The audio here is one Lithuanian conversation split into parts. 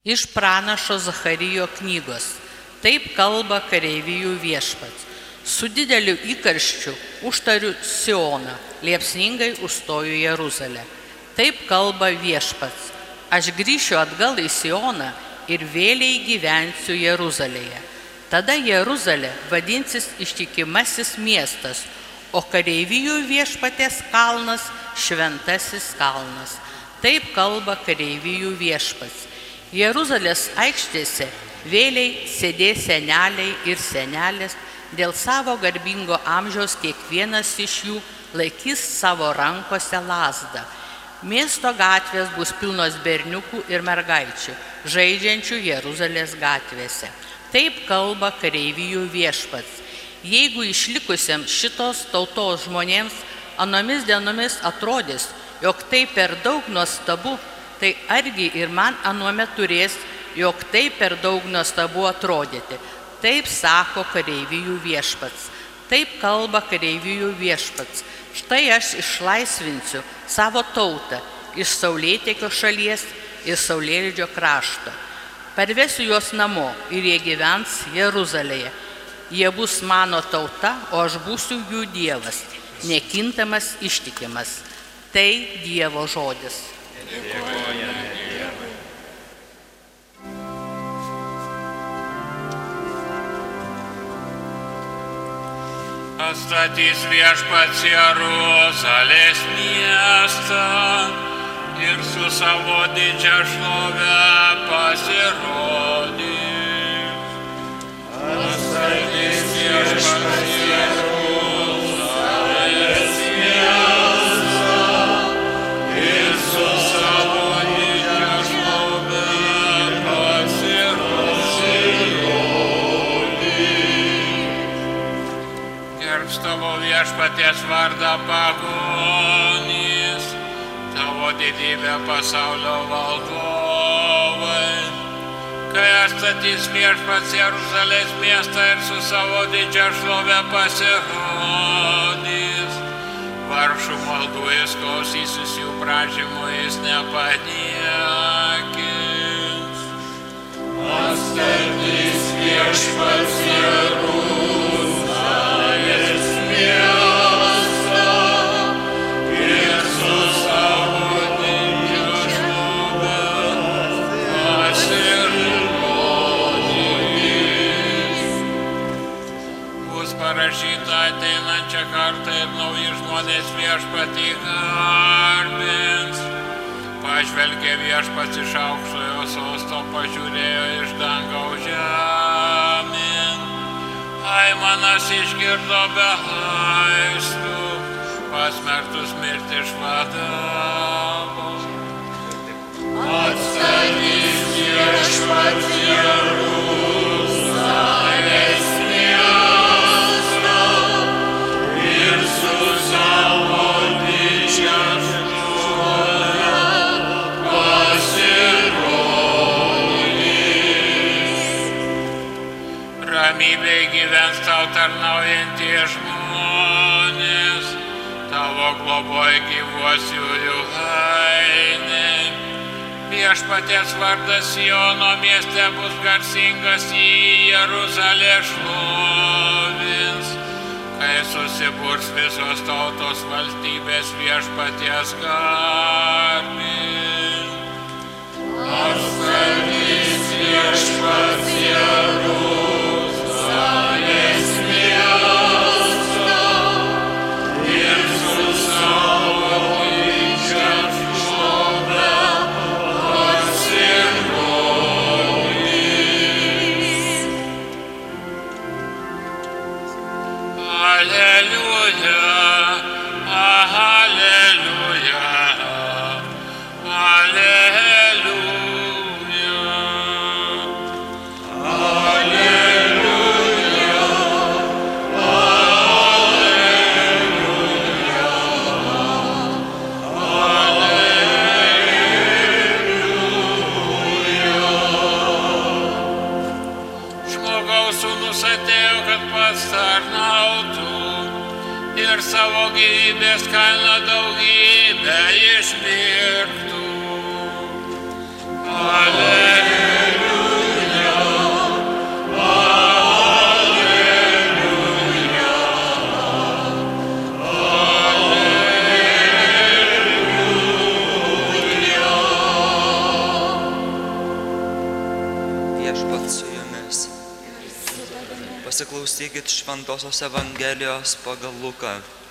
Iš pranašo Zacharijo knygos. Taip kalba kareivijų viešpats. Su dideliu įkarščiu užtariu Sioną, liepsningai užstoju Jeruzalę. Taip kalba viešpats. Aš grįšiu atgal į Sioną ir vėliai gyvensiu Jeruzalėje. Tada Jeruzalė vadinsis ištikimasis miestas, o kareivijų viešpaties kalnas šventasis kalnas. Taip kalba kareivijų viešpats. Jeruzalės aikštėse vėliai sėdės seneliai ir senelės, dėl savo garbingo amžiaus kiekvienas iš jų laikys savo rankose lazdą. Miesto gatvės bus pilnos berniukų ir mergaičių, žaidžiančių Jeruzalės gatvėse. Taip kalba kareivijų viešpats. Jeigu išlikusiems šitos tautos žmonėms anomis dienomis atrodys, jog tai per daug nuostabu, tai argi ir man anuomet turės, jog tai per daug nuostabu atrodyti. Taip sako kareivijų viešpats. Taip kalba kareivijų viešpats. Štai aš išlaisvinsiu savo tautą iš saulėtekio šalies ir saulėlydžio krašto. Parvesiu juos namo ir jie gyvens Jeruzalėje. Jie bus mano tauta, o aš būsiu jų Dievas, nekintamas, ištikimas. Tai Dievo žodis. Atstatys viešpats Jeruzalės miestą ir su savo didžia šlove pasirodys. Atstatys viešpats Jeruzalės miestą ir su savo didžia šlove pasirodys. Gerbs tavo viešpaties vardą pagonys, tavo didybę pasaulio valdovai. Kai atstatys viešpats Jeruzalės miestą ir su savo didžia šlove pasirodys, vargšų maldų jis klausysis, jų prašymų jis nepaniekins. Atstatys viešpats Jeruzalės miestą ir su savo didžia šlove pasirodys. Bus parašyta ateinančią kartą ir nauji žmonės viešpatį garbins. Pažvelgė viešpats iš aukštojo sosto, pažiūrėjo iš dangaus žemėn. Aimanas išgirdo belaisvių, pasmerktus mirti išvadavo. Atstatys viešpats Jeruzalės miestą ir su savo didžia šlove pasirodys. Ramybėj gyvens tau tarnaujantys žmonės, tavo globoj gyvuos jų ainiai. Viešpaties vardas Siono mieste bus garsingas, į Jeruzalę šlovins. Kai susiburs visos tautos, valstybės viešpaties garbins. Atstatys viešpats Jeruzalės miestą ir su savo didžia šlove pasirodys. Alleluja, alleluja, ir savo gyvybės kainą daugybę išpirktų. Alleluja. Viešpats su jumis. Pasiklausykit Šventosios Evangelijos pagal Luką.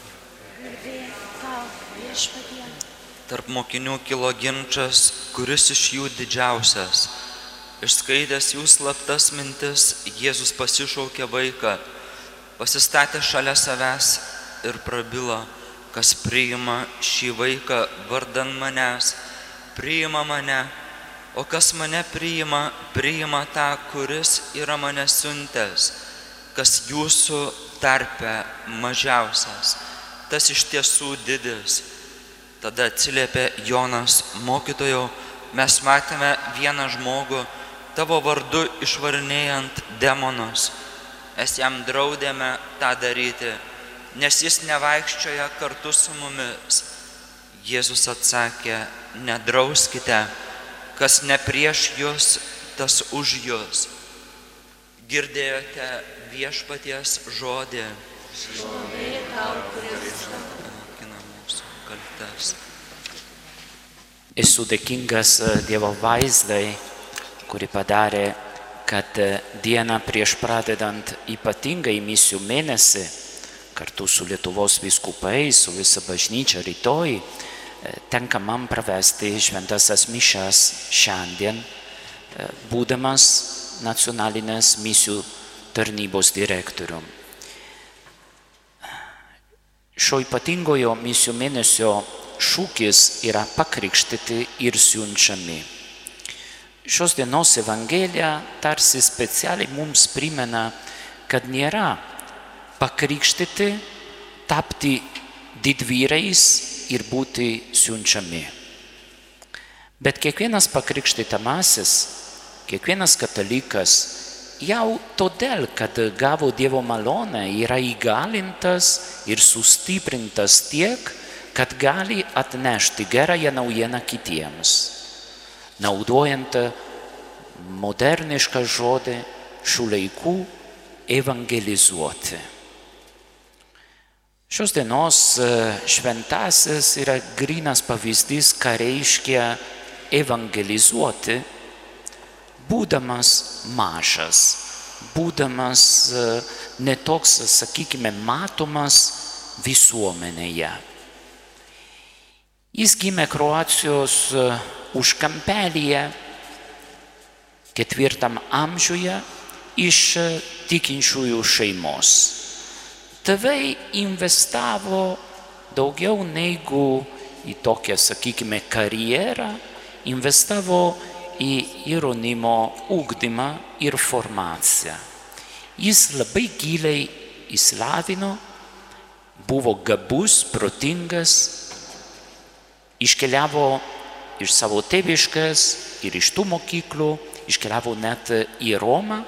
Tarp mokinių kilo ginčas, kuris iš jų didžiausias. Išskaidęs jų slaptas mintis, Jėzus pasišaukė vaiką, pasistatė šalia savęs ir prabilo: kas priima šį vaiką vardan manęs, priima mane, o kas mane priima, priima tą, kuris yra mane siuntęs. Kas jūsų tarpe mažiausias, tas iš tiesų didis. Tada atsiliepė Jonas: mokytojau, mes matėme vieną žmogų tavo vardu išvarinėjant demonus. Mes jam draudėme tą daryti, nes jis nevaikščioja kartu su mumis. Jėzus atsakė: nedrauskite, kas ne prieš jūs, tas už jūs. Girdėjote viešpaties žodį. Šlovė tau, Kristau. Mokina mūsų kaltes. Esu dėkingas Dievo vaizdai, kuri padarė, kad dieną prieš pradedant ypatingai misijų mėnesį, kartu su Lietuvos vyskupais, su visa bažnyčia rytoj, tenka man pravesti šventasias mišias šiandien, būdamas nacionalinės misijų tarnybos direktorium. Šio ypatingojo misijų mėnesio šūkis yra pakrikštyti ir siunčiami. Šios dienos Evangelija tarsi specialiai mums primena, kad nėra pakrikštyti, tapti didvyrais ir būti siunčiami. Bet kiekvienas pakrikštitamasis, kiekvienas katalikas jau todėl, kad gavo Dievo malonę, yra įgalintas ir sustiprintas tiek, kad gali atnešti gerąją naujieną kitiems, naudojant modernišką žodį šių laikų evangelizuoti. Šios dienos šventasis yra grynas pavyzdys, ką reiškia evangelizuoti, būdamas mažas, būdamas netoks, sakykime, matomas visuomenėje. Jis gimė Kroacijos užkampelyje 4 amžiuje iš tikinčiųjų šeimos. Tėvai investavo daugiau negu į tokią, sakykime, karjerą, investavo į jaunimo ugdymą ir formaciją. Jis labai giliai išsilavino, buvo gabus, protingas, iškeliavo iš savo tėviškės ir iš tų mokyklų, iškeliavo net į Romą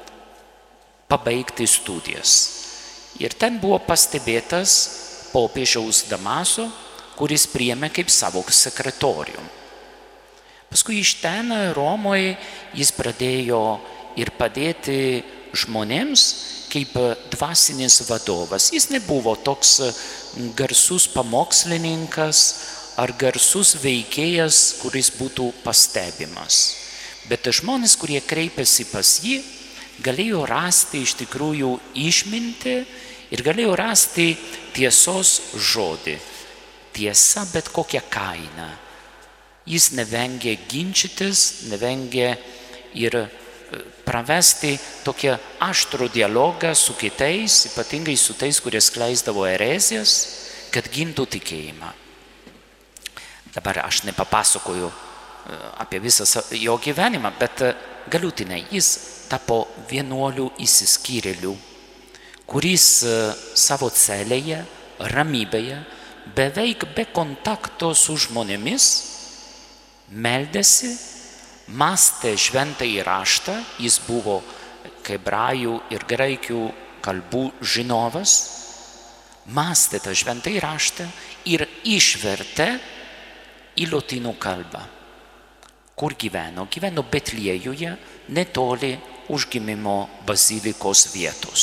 pabaigti studijas. Ir ten buvo pastebėtas popiežiaus Damaso, kuris priėmė kaip savo sekretorių. Paskui iš ten Romoje jis pradėjo ir padėti žmonėms kaip dvasinis vadovas. Jis nebuvo toks garsus pamokslininkas ar garsus veikėjas, kuris būtų pastebimas. Bet žmonės, kurie kreipėsi pas jį, galėjo rasti iš tikrųjų išmintį ir galėjo rasti tiesos žodį. Tiesa bet kokią kainą. Jis nevengė ginčytis, nevengė ir pravesti tokią aštrų dialogą su kitais, ypatingai su tais, kurie skleisdavo erezijas, kad gintų tikėjimą. Dabar aš nepapasakoju apie visą jo gyvenimą, bet galutinai jis tapo vienuolių įsiskyrėlių, kuris savo celėje, ramybėje, beveik be kontakto su žmonėmis, meldėsi, mąstė šventąjį raštą, jis buvo hebrajų ir graikių kalbų žinovas, mąstė tą šventąjį raštą ir išvertė į lotynų kalbą. Kur gyveno? Gyveno Betliejuje, netoli užgimimo bazilikos vietos.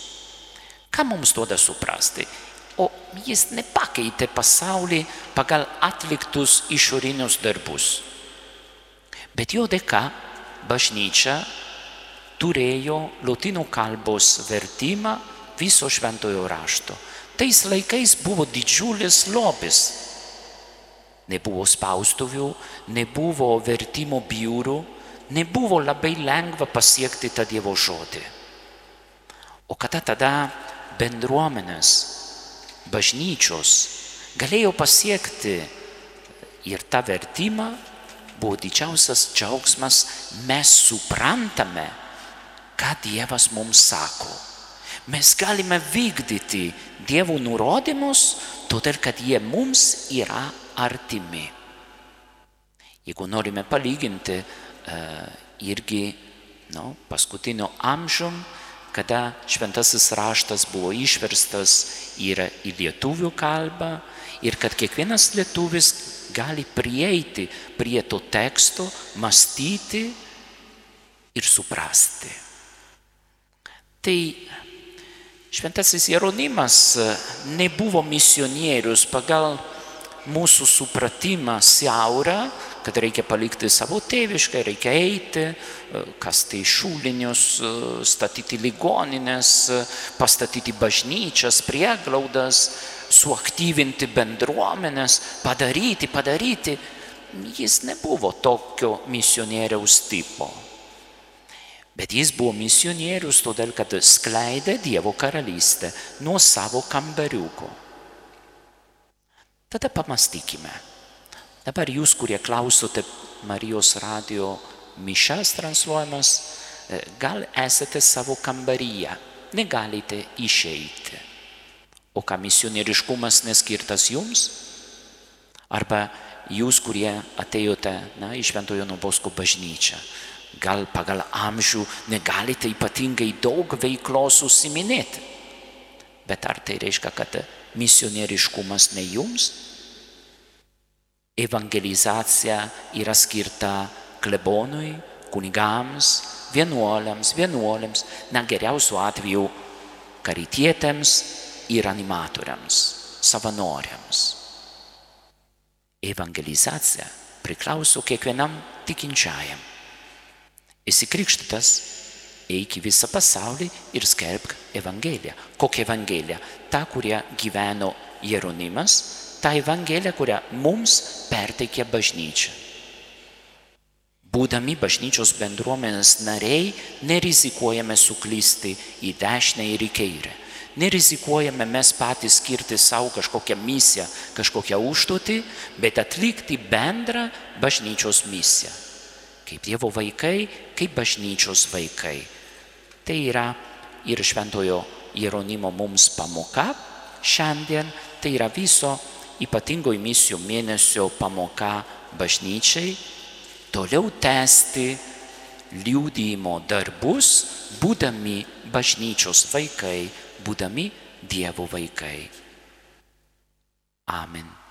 Ką mums duoda suprasti? O jis nepakeitė pasaulį pagal atliktus išorinius darbus. Bet jo dėka bažnyčia turėjo lotynų kalbos vertimą viso šventojo rašto. Tais laikais buvo didžiulis lobis. Nebuvo spaustuvių, nebuvo vertimo biurų, nebuvo labai lengva pasiekti tą Dievo žodį. O kada tada bendruomenės, bažnyčios galėjo pasiekti ir tą vertimą, buvo didžiausias džiaugsmas, mes suprantame, ką Dievas mums sako. Mes galime vykdyti Dievo nurodymus, todėl kad jie mums yra artimi. Jeigu norime palyginti irgi paskutinio amžium, kada šventasis raštas buvo išverstas yra į lietuvių kalbą ir kad kiekvienas lietuvis gali prieiti prie to teksto, mąstyti ir suprasti. Tai šventasis Jeronimas nebuvo misionierius pagal mūsų supratimą siaurą, kad reikia palikti savo tėvišką, reikia eiti, kasti šulinius, statyti ligonines, pastatyti bažnyčias, prieglaudas, suaktyvinti bendruomenės, padaryti. Jis nebuvo tokio misionieriaus tipo. Bet jis buvo misionierius todėl, kad skleidė Dievo karalystę nuo savo kambariuko. Tada pamastykime. Dabar jūs, kurie klausote Marijos radijo mišias transliuojamas, gal esate savo kambaryje, negalite išeiti. O ką misionieriškumas neskirtas jums? Arba jūs, kurie atėjote į Šventojo Jono Bosko bažnyčią, gal pagal amžių negalite ypatingai daug veiklos užsiiminėti. Bet ar tai reiškia, kad misionieriškumas ne jums? Evangelizacija yra skirta klebonui, kunigams, vienuoliams, geriausiu atveju karitietėms ir animatoriams, savanoriams. Evangelizacija priklauso kiekvienam tikinčiajam. Esi krikštytas, eik į visą pasaulį ir skelbk Evangeliją. Kokią Evangeliją? Ta, kurią gyveno Jeronimas, ta Evangelija, kurią mums perteikė bažnyčia. Būdami bažnyčios bendruomenės nariai, nerizikuojame suklysti į dešinę ir į kairę. Nerizikuojame mes patys skirti savo kažkokią misiją, kažkokią užduotį, bet atlikti bendrą bažnyčios misiją. Kaip Dievo vaikai, kaip bažnyčios vaikai. Tai yra ir šventojo Jeronimo mums pamoka šiandien, tai yra viso ypatingojo misijų mėnesio pamoka bažnyčiai, toliau tęsti liudijimo darbus, būdami bažnyčios vaikai, būdami Dievo vaikai. Amen.